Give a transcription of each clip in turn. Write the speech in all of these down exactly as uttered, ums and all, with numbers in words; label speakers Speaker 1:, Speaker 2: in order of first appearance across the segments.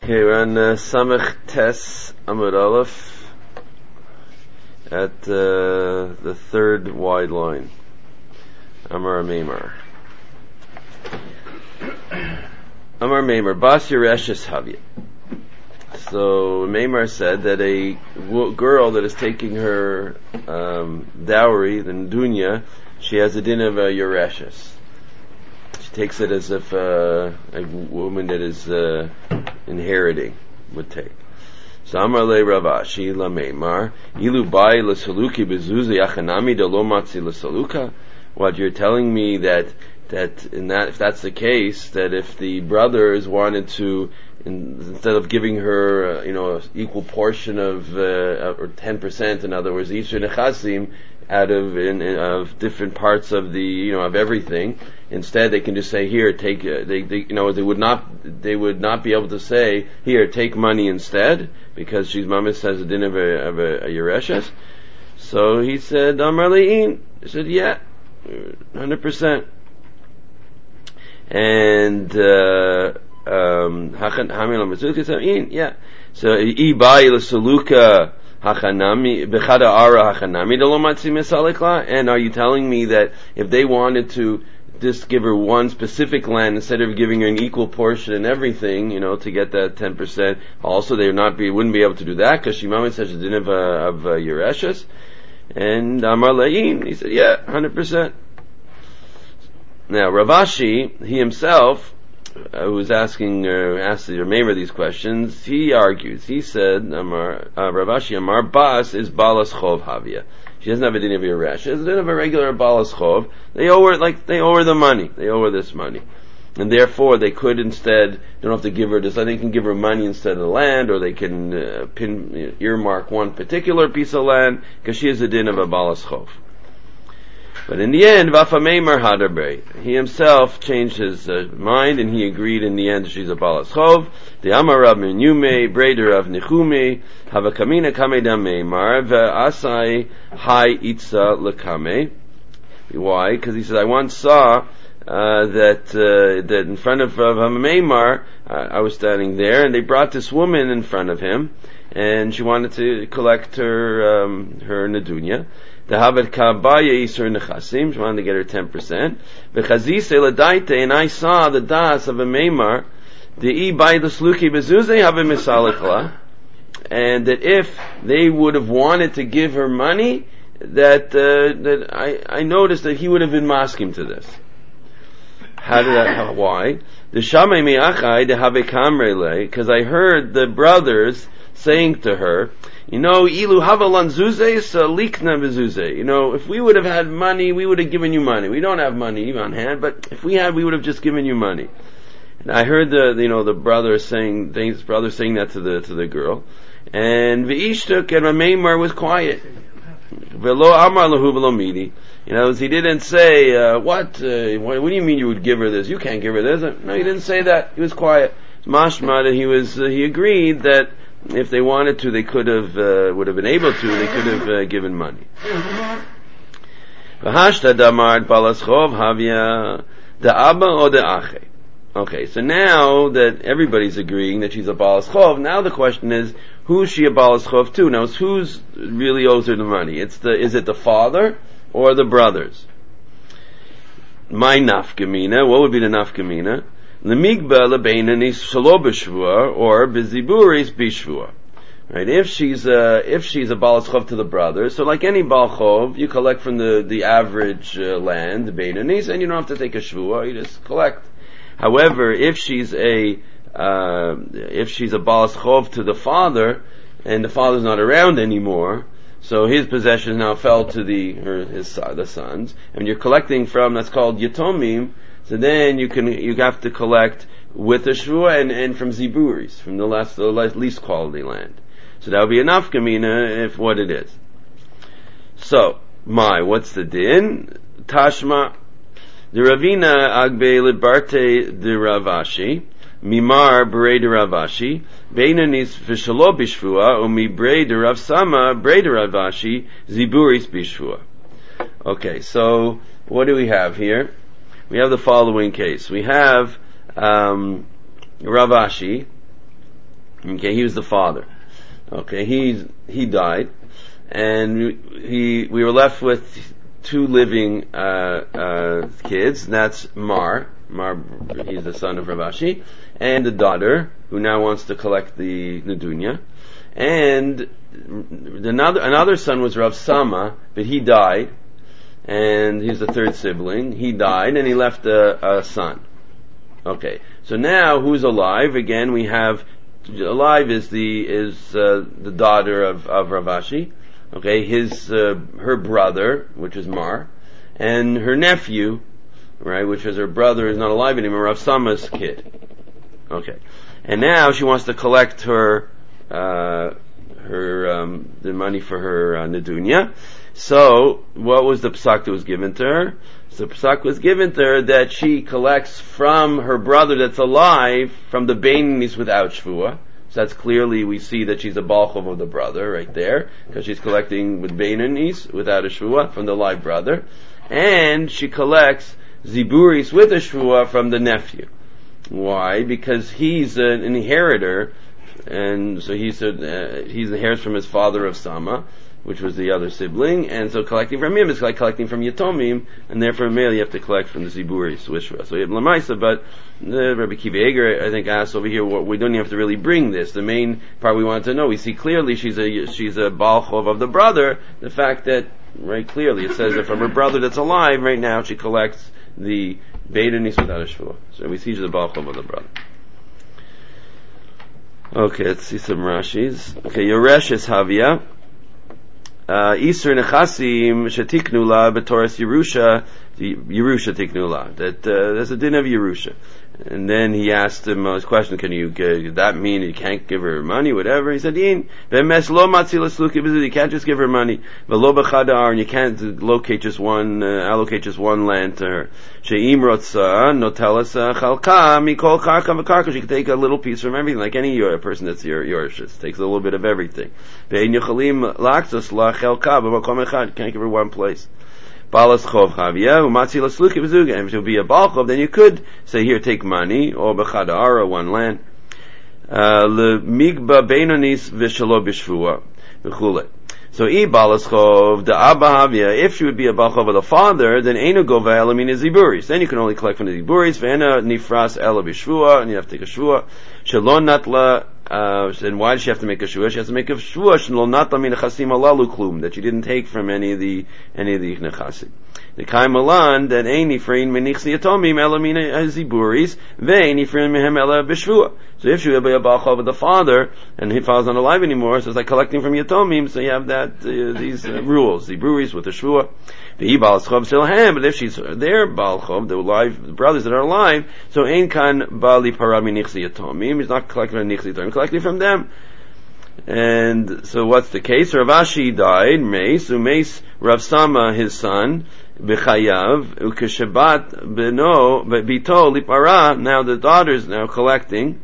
Speaker 1: Okay, we're on uh, Samech Tes Amud Aleph at uh, the third wide line. Amar Meimar. Amar Meimar, Bas Yereshes Havya. So Meimar said that a w- girl that is taking her um, dowry, the dunya, she has a din of a Yereshes. She takes it as if uh, a woman that is uh, inheriting would take. So Amar le Ravashi la Meimar ilu bai l'saluki bezuzi achanami de lo matzi l'saluka. What you're telling me that that in that if that's the case, that if the brothers wanted to, in, instead of giving her uh, you know an equal portion of uh, or ten percent, in other words, each nechasim out of in, in, of different parts of the you know of everything. Instead, they can just say, "Here, take." Uh, they, they, you know, they would not. They would not be able to say, "Here, take money instead," because she's mamis has a din of a of a, a yereshes. So he said, "Amar le'in." He said, "Yeah, hundred percent." And uh, um, yeah. So ibai l'saluka. Hachanami bechada ara hachanami delomatzi misalikla. And are you telling me that if they wanted to just give her one specific land instead of giving her an equal portion and everything, you know, to get that ten percent, also they would not be wouldn't be able to do that because she mama says she didn't have a of Yereshes? And Amar Le'in, he said, yeah, hundred percent. Now Ravashi, he himself, Uh, who was asking, uh, asked the Meimar these questions, he argues. He said, Amar, uh, Ravashi Amar Bas is Balas Chov Havia. She doesn't have a din of Yeresh. She has a din of a regular Balas Chov. They owe her, like, they owe her the money. They owe her this money. And therefore, they could instead, they don't have to give her this, they can give her money instead of the land, or they can uh, pin, you know, earmark one particular piece of land, because she has a din of a Balas Chov. But in the end, Vafa Meimar Hadarbrei, he himself changed his uh, mind, and he agreed in the end that she's a Balas Chov. The Amar Rav Menyume, Breder of Nichume, Havakamina Kame Dam Meimar, Ve'asai Hai Itza Lekame. Why? Because he says, I once saw uh, that uh, that in front of Rav Meimar, uh, I was standing there, and they brought this woman in front of him, and she wanted to collect her um, her Nadunya. The Habat Kabaya Yisur Nechasim, she wanted to get her ten percent. V'chazise l'daite, and I saw the das of a Meimar, the I by the Sluki Bezuze have a Misalikla, and that if they would have wanted to give her money, that uh, that I, I noticed that he would have been masking to this. How did that, how, why? The Shamei Mi'achai, the Habe Kamrele, because I heard the brothers saying to her, you know, ilu havalan zuze likna bezuze. You know, if we would have had money, we would have given you money. We don't have money on hand, but if we had, we would have just given you money. And I heard the, you know, the brother saying things, brother saying that to the to the girl, and v'ishtuk and Meimar was quiet. Velo amar lahu velo midi. You know, he didn't say uh, what, uh, what. What do you mean you would give her this? You can't give her this. No, he didn't say that. He was quiet. Mashma that he was. Uh, he agreed that if they wanted to, they could have, uh, would have been able to, they could have uh, given money. V'hashta damar balas chov havia the abba or the ache. Okay, so now that everybody's agreeing that she's a balas chov, now the question is, who's she a balas chov to? Now, who's really owes her the money? It's the, is it the father or the brothers? My nafkamina, what would be the nafkamina? Lemigba lebeinenis shelo b'shvua or beziburis b'shvua. Right? If she's a if she's a balas chov to the brothers, so like any bal chov, you collect from the the average uh, land, the beinenis, and you don't have to take a shvua. You just collect. However, if she's a uh, if she's a balas chov to the father, and the father's not around anymore, so his possessions now fell to the her, his the sons, and you're collecting from that's called yatomim. So then you can you have to collect with the shvua and, and from ziburis, from the less the least quality land. So that would be enough kamina if what it is. So my what's the din? Tashma the Ravina agbe libarte de Ravashi mimar brei de Ravashi beinanis v'shalo bishvua umi brei de Rav Sama brei de Ravashi ziburis bishvua. Okay, so what do we have here? We have the following case. We have um, Ravashi, Okay, he was the father. Okay, he he died, and he we were left with two living uh, uh, kids. And that's Mar. Mar, he's the son of Rav Ashi, and the daughter who now wants to collect the Nedunya. And another another son was Rav Sama, but he died, and he's the third sibling. He died, and he left a, a son. Okay, so now who's alive? Again, we have alive is the is uh, the daughter of of Rav Ashi. Okay, his uh, her brother, which is Mar, and her nephew, right, which is her brother, is not alive anymore. Rav Sama's kid. Okay, and now she wants to collect her. Uh, her um, the money for her uh, nedunya. So, what was the psak that was given to her? So, the psak was given to her that she collects from her brother that's alive from the Beinanis without shvua. So that's clearly, we see that she's a balchov of the brother right there, because she's collecting with Beinanis without a shvua from the live brother, and she collects ziburis with a shvua from the nephew. Why? Because he's an inheritor. And so he said uh, he inherits from his father of Sama, which was the other sibling, and so collecting from him is like collecting from Yatomim, and therefore male you have to collect from the Ziburi, Swishra. So you have Lamaisa, but uh, Rabbi Kiva Eger, I think, asked over here, what, we don't even have to really bring this. The main part we wanted to know, we see clearly she's a she's a Balchov of the brother, the fact that, right, clearly it says that from her brother that's alive right now, she collects the Beidanis without a Shvua. So we see she's a Balchov of the brother. Okay, let's see some Rashis. Okay, Yoresh is Havia. Isur Nechasim Shetiknu La B'Toras Yerusha, Yerusha Tiknu La. That uh, there's a din of Yerusha. And then he asked him uh, his question, can you, uh, that mean you can't give her money, whatever? He said, Yin, Be'emes lo matzilas luki b'zid, you can't just give her money. V'lo b'chadar, and you can't locate just one, uh, allocate just one land to her. She'im rotza, notelas chalka, mikol karka v'karka, she can take a little piece from everything, like any uh, person that's your, yours, just takes a little bit of everything. Ve'in yochalim lakzos la chelka, b'makom echad, can't give her one place. Balas chov chavia, umatzi lasluki b'zuga. And if it would be a balchov, then you could say, here, take money, or b'chadar, one land. Le migba beinonis v'shalo b'shvua, v'chule. So, I balas chov, the abba havia, if she would be a balchov of the father, then einu gova elamin ziburis. Then you can only collect from the ziburis, v'ena nifras ela b'shvua, and you have to take a shvua. Shalon natla, Uh, then why does she have to make a shvua? She has to make a shvua that she didn't take from any of the any of the nechasim. The kai malan that ein nifrein menichsi yatomim elamina ziburis vein nifrein mehem ela b'shvua. So if she will be a balchov of the father and he father's not alive anymore, so it's like collecting from yatomim. So you have that uh, these uh, rules, ziburis with the shvua. The balchov still have, but if she's their balchov, the alive the brothers that are alive, so ein kan bali parami nichsi yatomim. He's not collecting from nichsi yatomim, collecting from them. And so what's the case? Rav Ashi died, Meis, Umeis Rav Sama, his son, B'chayav, Ukeshebat Beno, Bito Lipara, now the daughter's now collecting,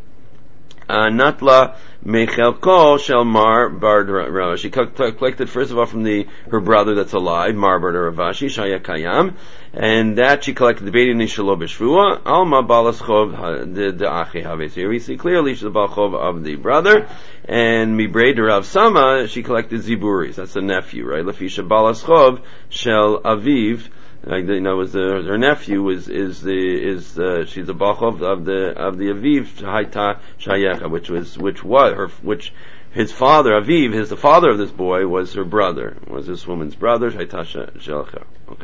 Speaker 1: uh, Natla Mechelko Shelmar Bar Rav. She collected first of all from the her brother that's alive, Mar Bar Rav Ashi, Shaya Kayam, and that she collected the Beidin Nishalo B'Shvua, Alma Balas Chov, the the Achi Haves. Here we see clearly she's the Balchov of the brother, and Mibrei Rav Sama, she collected Ziburis, that's the nephew, right? Lafisha Balas Chov, Shel Aviv, like the, you know, was the, her nephew is is the is uh, she's the Balchov of the of the Aviv Haita Shayecha, which was which was her which his father Aviv, his the father of this boy was her brother, was this woman's brother Haita Shayecha. Okay.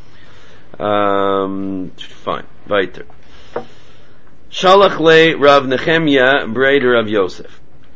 Speaker 1: Um, fine. Weiter. Shalach le Rav Nechemia Breder Rav Yosef.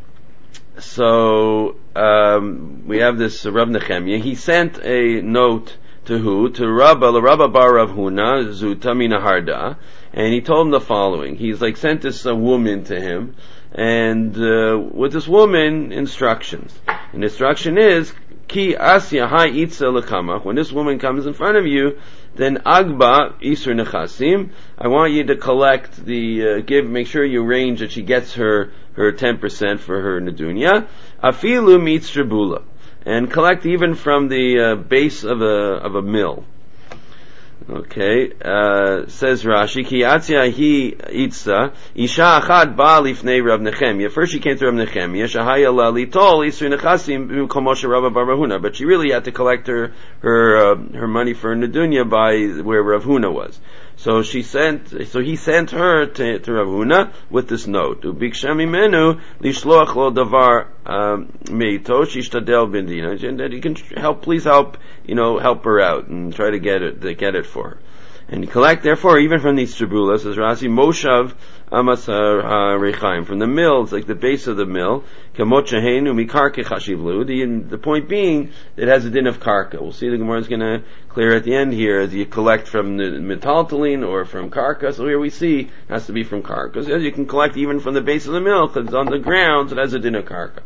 Speaker 1: So um, we have this uh, Rav Nechemia. He sent a note to who? To Rabba, the Rabba Bar Rav Huna Zuta Mina Harda, and he told him the following. He's like sent this uh, woman to him, and uh, with this woman instructions. And the instruction is Ki Asya Hai Itza Lekamach. When this woman comes in front of you, then Agba Isur Nechasim, I want you to collect the, uh, give, make sure you arrange that she gets her, her ten percent for her Nedunya. Afilu Mitz Tribula. And collect even from the, uh, base of a, of a mill. Okay, uh, says Rashi, Ki atzia hi itza, isha achad ba lifnei Rav Nechemia. First she came to Rav Nechemia, shahaya la litol, isri nechasim, b'mkom Moshe Rabba bar Rav Huna. But she really had to collect her, her, uh, her money for Nedunya by where Rav Huna was. So she sent, so he sent her to, to Rav Huna with this note. Ubiksha mimenu lishloach lo davar meito shishtadel b'dina. And that you can help, please help, you know, help her out and try to get it, to get it for her. And you collect, therefore, even from these tribulas, as Rashi, Moshav Amasar HaRechaim, from the mill, it's like the base of the mill, Kamot Shehenu Mikarke Chashivlu, the, the point being, it has a din of karka. We'll see the Gemara is going to clear at the end here, as you collect from the metaltalin or from karka, so here we see, it has to be from karka. So you can collect even from the base of the mill, because it's on the ground, so it has a din of karka.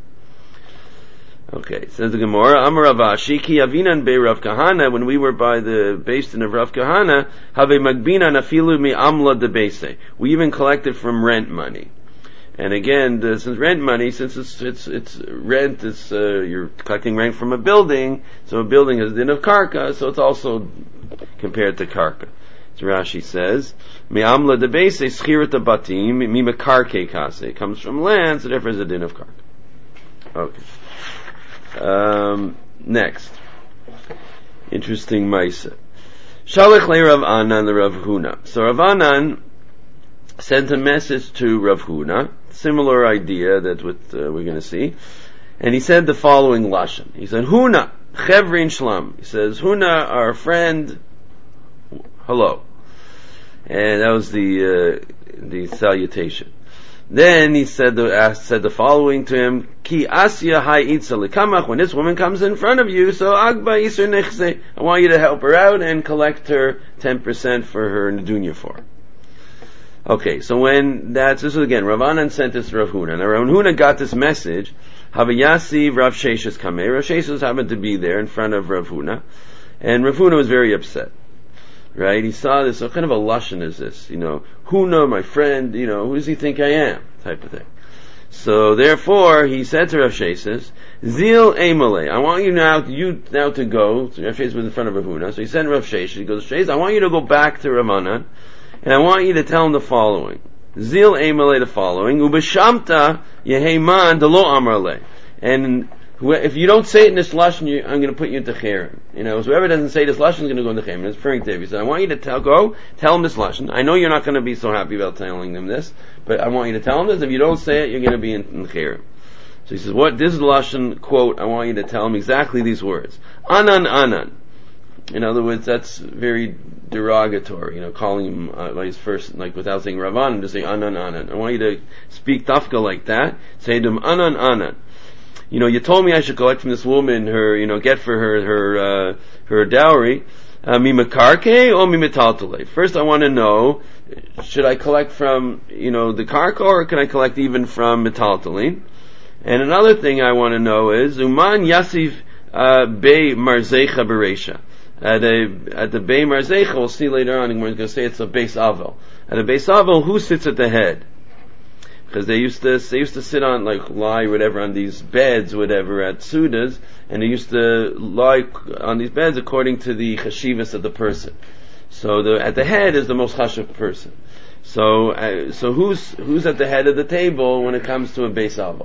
Speaker 1: Okay, says the Gemara, Amar Rav Ashi, Ki avinan be Rav Kahana, when we were by the basin of Rav Kahana, have a magbina nafilu mi amla de base. We even collected from rent money. And again, the, since rent money, since it's, it's, it's rent, it's, uh, you're collecting rent from a building, so a building has a din of karka, so it's also compared to karka. So Rashi says, mi amla de base, schirat batim, mi mekarke kase. It comes from land, so therefore it's a din of karka. Okay. Um, next. Interesting Maisa. Shalach le Rav Anan le Rav Huna. So Rav Anan sent a message to Rav Huna, similar idea that what uh, we're going to see, and he said the following lashon. He said, Huna, Chevrin Shlam. He says, Huna, our friend, hello. And that was the, uh, the salutation. Then he said the, asked, said the following to him, Ki asya hai itza lekamach, when this woman comes in front of you, so agba iser nechse, I want you to help her out and collect her ten percent for her nedunya for her. Okay, so when that's, this is again, Rav Anan sent this to Rav Huna. Now Rav Huna got this message, Havayasi Rav Sheshes Kameh. Rav Sheshes happened to be there in front of Rav Huna, and Rav Huna was very upset. Right? He saw this, what kind of a lashon is this? You know, Huna, my friend, you know, who does he think I am? Type of thing. So therefore, he said to Rav Sheshes, Zil Eimale, I want you now, you now to go, so Rav Sheshes was in front of Rav Huna, so he sent Rav Sheshes, he goes, Sheshes, I want you to go back to Rav Anan, and I want you to tell him the following. Zil Eimale, the following, Ubeshamta Yeheman Delo Amarle. And if you don't say it in this lashon, you, I'm going to put you into cherem. You know, so whoever doesn't say this lashon is going to go into cherem. It's referring to him. He said, I want you to tell, go, tell him this lashon. I know you're not going to be so happy about telling them this, but I want you to tell him this. If you don't say it, you're going to be in, in cherem. So he says, what, this is the lashon, quote, I want you to tell him exactly these words. Anan, anan. In other words, that's very derogatory, you know, calling him, uh, by his first, like, without saying Ravan, just say anan, anan. I want you to speak tafka like that. Say to him, anan, anan. You know, you told me I should collect from this woman her, you know, get for her, her, uh, her dowry. Mi mekarke or mi metaltale? First I want to know, should I collect from, you know, the karka, or can I collect even from metaltalin? And another thing I want to know is, Uman Yasiv, uh, Bei Marzecha Beresha. At a, at the Bei Marzecha, we'll see later on, we're going to say it's a Beis Avel. At a Beis Avel, who sits at the head? Because they used to, they used to sit on, like, lie, whatever, on these beds, whatever, at Sudas, and they used to lie on these beds according to the chashivas of the person. So the, at the head is the most chashiv person. So, uh, so who's, who's at the head of the table when it comes to a Beis Avel?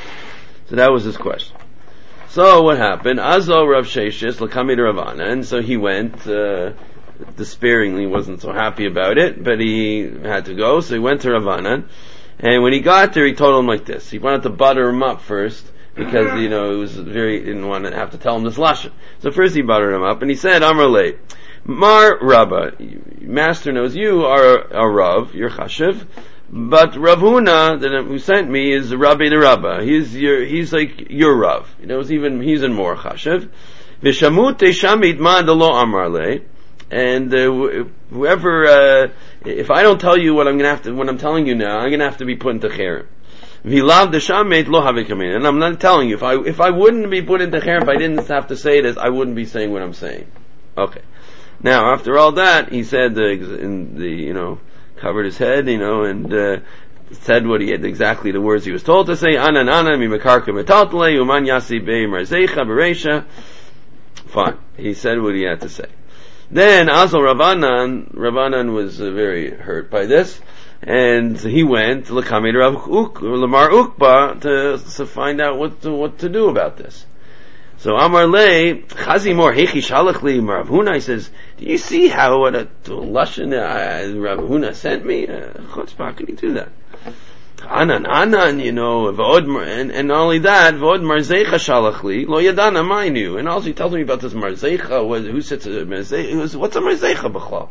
Speaker 1: So that was his question. So what happened? Azo Rav Sheshes, l'kami to Rav Anan, and so he went, uh, despairingly, wasn't so happy about it, but he had to go, so he went to Rav Anan. And when he got there, he told him like this. He wanted to butter him up first, because, you know, it was very, he didn't want to have to tell him this lashon. So first he buttered him up, and he said, Amar le, Mar Rabba, Master knows you are a, a Rav, you're Chashiv, but Rav Huna, that who sent me, is Rabbi the Rabba. He's your, he's like your Rav. You know, it's even, he's in more Chashiv. Vishamut shamit ma de lo Amar le, and uh, whoever, uh, if I don't tell you what I'm going to have to, what I'm telling you now, I'm going to have to be put into cherem. V'lav deshamet lo havikamin, and I'm not telling you. If I if I wouldn't be put into cherem, if I didn't have to say this, I wouldn't be saying what I'm saying. Okay. Now, after all that, he said the, in the you know covered his head, you know, and uh, said what he had, exactly the words he was told to say. Anan anan mi mekarka metaltale uman yasi bei marzecha beresha. Fine. He said what he had to say. Then Azal Ravanan, Ravanan was uh, very hurt by this, and he went to L'Kamei Rav Uk, Lamar Ukba to, to find out what to, what to do about this. So Amar Le, Chazi Mor Hechi Shalach Li Rav Huna, he says, do you see how what a Lashon uh, Rav Huna sent me? Uh, Chutzpah, how can you do that? Anan, Anan, you know, and, and not only that, V'od Marzeicha Shalach Li, Lo Yadana Mainu, and also he tells me about this Marzeicha, what, who sits at Marzeicha, what's a Marzeicha B'chlal?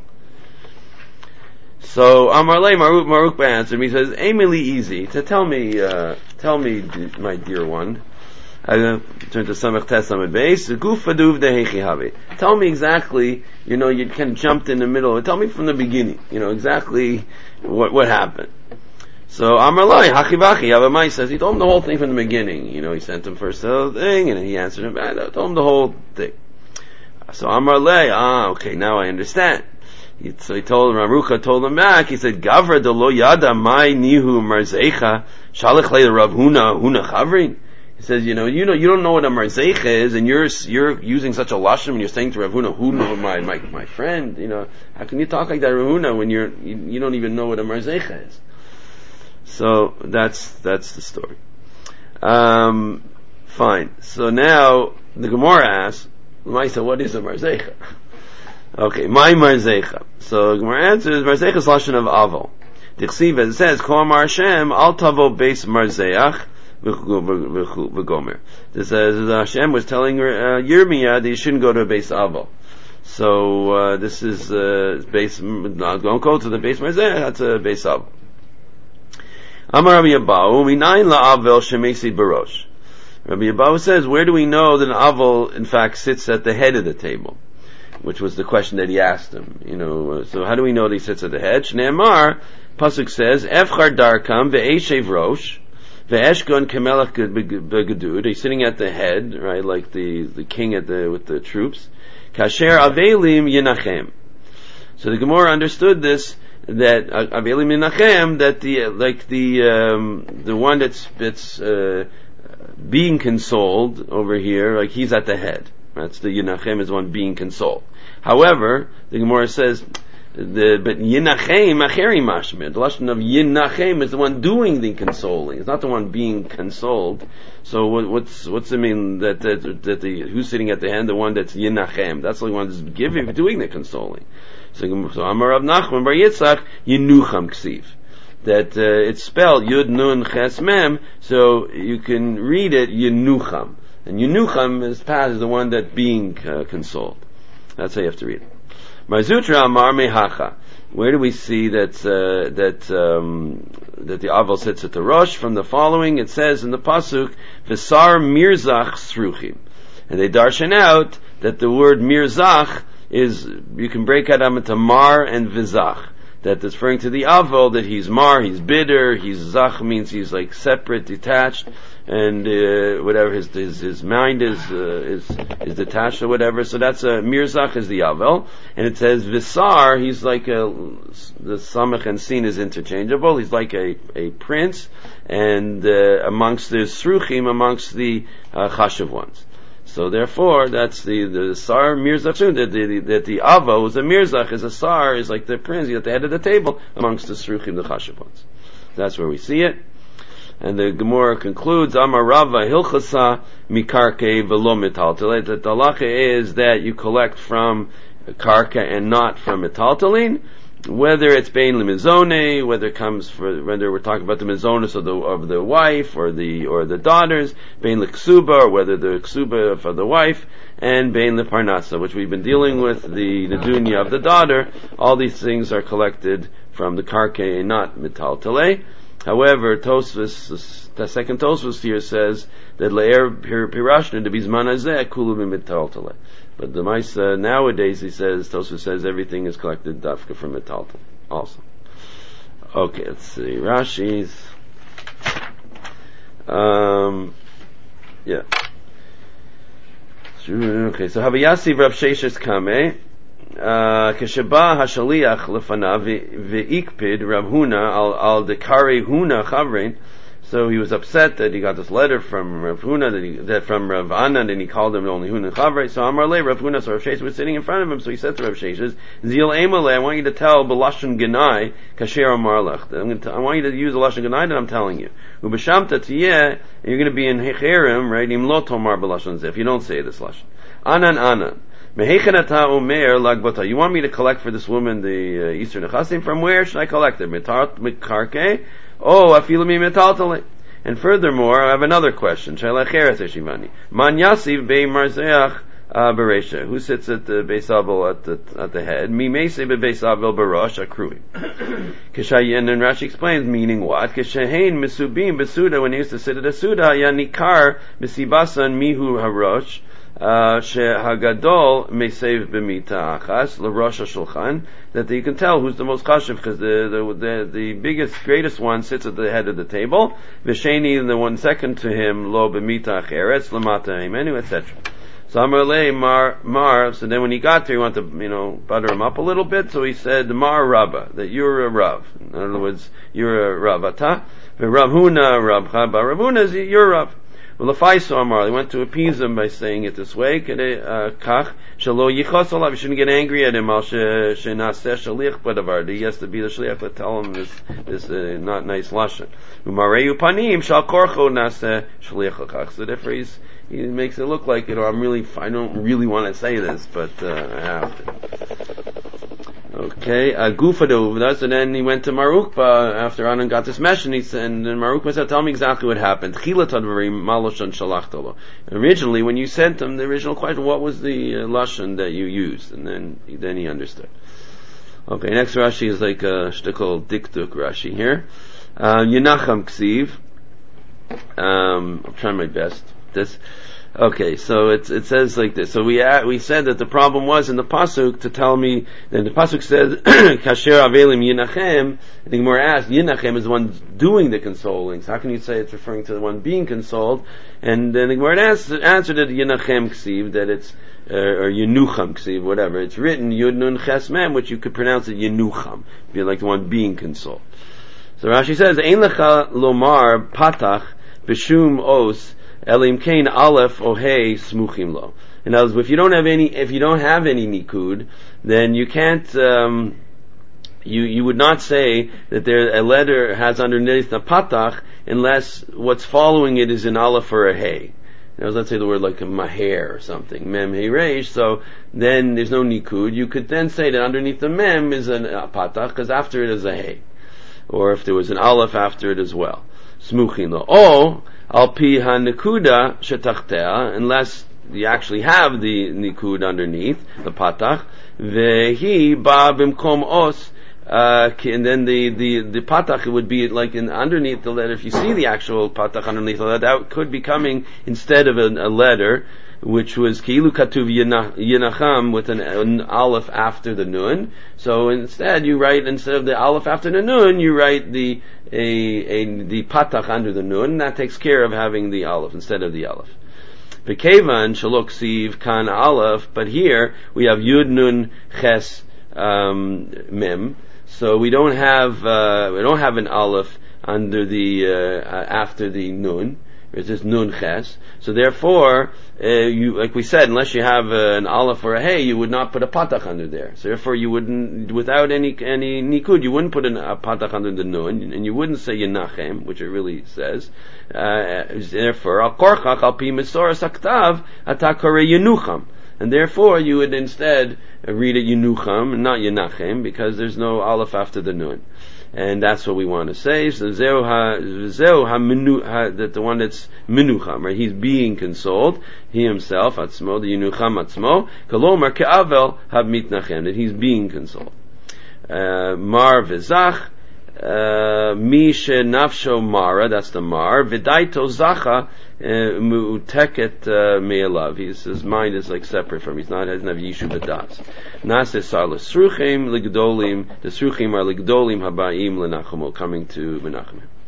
Speaker 1: So Amar Le, Maruk, Maruk answered me, he says, Emily easy, to tell me, uh, tell me, my dear one, I uh, turn to Samech Tes Amud Beis. Guf Aduv Dehechi Havi. Tell me exactly. You know, you kind of jumped in the middle. Tell me from the beginning. You know exactly what what happened. So Amar Lai Hachivachi Avamai says he told him the whole thing from the beginning. You know, he sent him first the thing, and he answered him back. I told him the whole thing. So Amar Lai, ah, okay, now I understand. He, so he told him, Rarucha told him back. He said, Gavra de lo yada mai nihu marzeicha shalach le Rav Huna Huna Chavrin. He says, you know, you know, you don't know what a marzeicha is, and you're you're using such a lashon when you're saying to Rav Huna, Huna, my my my friend. You know, how can you talk like that, Rav Huna, when you're you, you don't even know what a marzeicha is? So that's that's the story. Um, fine. So now the Gemara asks, L'maisa, what is a marzeicha? Okay, my marzeicha. So the Gemara answers, marzeicha is lashon of aval. Dichsiv, as it says, Kol Amar Hashem, al tavo beis marzeach. This says Hashem was telling uh, Yirmiyah that you shouldn't go to a base Aval. So uh, this is uh, base. Not don't go to the base Marzeh. That's a base Aval. Amar Rabbi Abahu minayin la'avel shemesi barosh. Rabbi Abahu says, where do we know that an Aval in fact sits at the head of the table? Which was the question that he asked him. You know, so how do we know that he sits at the head? Shneimar pasuk says, Efchar darkam ve'eshev rosh. Ve'eshgon kemelach begadud. He's sitting at the head, right, like the, the king at the with the troops. Kasher avelim yinachem. So the Gemara understood this, that avelim yinachem, that the like the um, the one that's that's uh, being consoled over here, like he's at the head. That's the yinachem is the one being consoled. However, the Gemara says, The, but Yinachem Acheri Mashmir. The lashon of Yinachem is the one doing the consoling. It's not the one being consoled. So what, what's what's it mean that that, that the who's sitting at the end? The one that's Yinachem. That's the one that's giving, doing the consoling. So, so Amar Rav Nachman Bar Yitzchak Yinucham Ksiv. That uh, it's spelled Yud Nun Ches Mem. So you can read it Yinucham. And Yinucham is past is the one that being uh, consoled. That's how you have to read it. Marzutra Amar Mehacha. Where do we see that uh, that um, that the Aval sits at the Rosh? From the following, it says in the pasuk, "V'sar mirzach sruchim," and they darshan out that the word mirzach is, you can break it up into mar and vizach. That is referring to the Aval, that he's mar, he's bitter, he's zach means he's like separate, detached, and uh, whatever his his his mind is uh, is is detached or whatever. So that's a mirzach is the Avel, and it says visar. He's like a, the samach and sin is interchangeable. He's like a a prince, and uh, amongst the sruchim, amongst the uh, chashav ones. So therefore, that's the the sar mirzach that the that the avo is a mirzach, is a sar, is like the prince, he's at the head of the table amongst the sruchim, the chashav ones. That's where we see it. And the Gemara concludes, Amar Rava Hilchasa Mikarke Velo Metaltalin, that the halacha is that you collect from karka and not from metaltalin, whether it's bein limizone, whether it comes for, whether we're talking about the mizonos of the of the wife or the or the daughters, bein liksuba, or whether the ksuba for the wife, and bein leparnasa, which we've been dealing with, the nedunya of the daughter. All these things are collected from the karka and not metaltalin. However, Tosfos, the second Tosfos here says that le'er pirashna to bizman hazeh kulu mimetaltale. But the Maisa nowadays, he says, Tosfos says everything is collected dafka from metaltal also. Okay, let's see Rashi's. Um, yeah. Okay, so Havayasi Rav Sheshes Kame. Kesheba hashaliach lefanav ve'ikpid Rav Huna al al dekari Huna chavrein. So he was upset that he got this letter from Rav Huna, that, he, that from Rav Anan, and he called him only Huna Chavrei. So Amar Le, Rav Huna, so Rav Sheshes was sitting in front of him, so he said to Rav Sheshes, Zil Eimale, I want you to tell B'Lashon Genai, Kasher Amar Lech. I want you to use the Lashon Genai that I'm telling you. Ubeshamta Tiyeh, and you're going to be in Hecherim, right? Im Lo Tomar B'Lashon Zeh, if you don't say this Lashon. Anan Anan. You want me to collect for this woman the uh, Eastern Nechasim? From where should I collect it? Mikarke? Oh, afilami metaltale. And furthermore, I have another question. Man Yasiv Bei Marzeach Beresha. Who sits at the Beis Avel at the at the head? Mi Meise Be Beis Avel Barosh Akrui. Kishayin, and Rashi explains meaning what? Kishahin Misubim Besuda, when he used to sit at a Suda, Yanikar Misibasan Mihu Harosh. Shehagadol Meisev B'mita Achas LaRosh HaShulchan, that you can tell who's the most chashiv, because the, the the the biggest, greatest one sits at the head of the table. V'sheni, the one second to him, Lo B'mita Acheretz Lamata Imenu, et cetera. So Amarle Mar Mar. So then when he got there, he wanted to, you know, butter him up a little bit. So he said, Mar Rabba, that you're a Rav. In other words, you're a Rav. Ata Rav Huna Rav Chaba. Rav Huna is you're a Rav. Well, if I saw Amar, they went to appease him by saying it this way. Kach shelo yichos olav. You shouldn't get angry at him. Al shenaseh shaliach b'davar. He has to be the shliach to tell him this this uh, not nice lashon. Umareu panim shal korcho naseh shliach kach. So therefore, he's, he makes it look like, you know, I'm really, I don't really want to say this, but uh, I have to. Okay, uh, Gufadu, and then he went to Marukpa after Anan got this message, and he said, and Marukpa said, tell me exactly what happened. Originally, when you sent him the original question, what was the uh, lashon that you used? And then, then he understood. Okay, next Rashi is like a shtickle dikduk Rashi here. Uh, Yenacham Ksiv. Um, I'm trying my best. This. Okay, so it's, it says like this. So we uh, we said that the problem was in the pasuk to tell me that the pasuk says Kasher Avelim Yinachem. And the Gemara asked, Yinachem is the one doing the consoling. So how can you say it's referring to the one being consoled? And then the Gemara answered, answered it Yinachem Ksiv, that it's uh, or Yenucham Ksiv, whatever. It's written Yud Nun Ches Mem, which you could pronounce it Yenucham, be like the one being consoled. So Rashi says Ein Lecha Lomar Patach B'Shum Os Elim Kain Aleph Ohei Smuchim Lo. In other words, if you don't have any, if you don't have any nikud, then you can't, um, you you would not say that there a letter has underneath the patach unless what's following it is an aleph or a hey. Now, let's say the word like a maher or something, mem hey reish. So then there's no nikud. You could then say that underneath the mem is an, a patach because after it is a hey, or if there was an aleph after it as well, smuchim lo. Oh. Al pi ha-nikuda shetachtea, unless you actually have the nikud underneath, the patach, vehi ba bimkom os, uh, and then the, the, the patach, it would be like in underneath the letter. If you see the actual patach underneath the letter, that could be coming instead of a, a letter, which was Ki'ilu Katuv Yinacham with an, an aleph after the nun. So instead you write, instead of the aleph after the nun, you write the a, a the patach under the nun, and that takes care of having the aleph instead of the aleph. Bekevan Shalok Siv Kan Aleph, but here we have Yud Nun Ches um, Mem, so we don't have uh, we don't have an aleph under the uh, after the nun. It's just nun ches. So therefore, uh, you, like we said, unless you have uh, an aleph or a hey, you would not put a patach under there. So therefore, you wouldn't, without any any nikud, you wouldn't put an, a patach under the nun, and you wouldn't say yenachem, which it really says. Uh, therefore, al korchach al pi mesoras aktav atakore yenucham, and therefore you would instead read it yenucham and not yenachem because there's no aleph after the nun. And that's what we want to say. So zeu ha, zeu ha, minu, ha, that the one that's minucham, right? He's being consoled. He himself, atzmo, the yenucham atzmo, kolomar ke'avel hab mitnachem, that he's being consoled. Uh, mar v'zach, uh, mi she nafsho mara, that's the mar, v'daito zacha, mu'uteket me'elav. His mind is like separate from him. He's not, he doesn't have yishuv adas. Nase sar l'sruchim l'gdolim. The sruchim are l'gdolim habayim l'nachomo, coming to Menachem.